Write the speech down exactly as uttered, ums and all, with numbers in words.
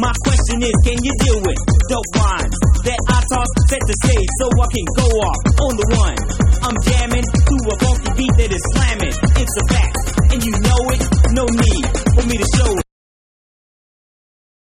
My question is, can you deal with dope rhymes that I toss, set the stage so I can go off on the one? I'm jamming to a funky beat that is slamming.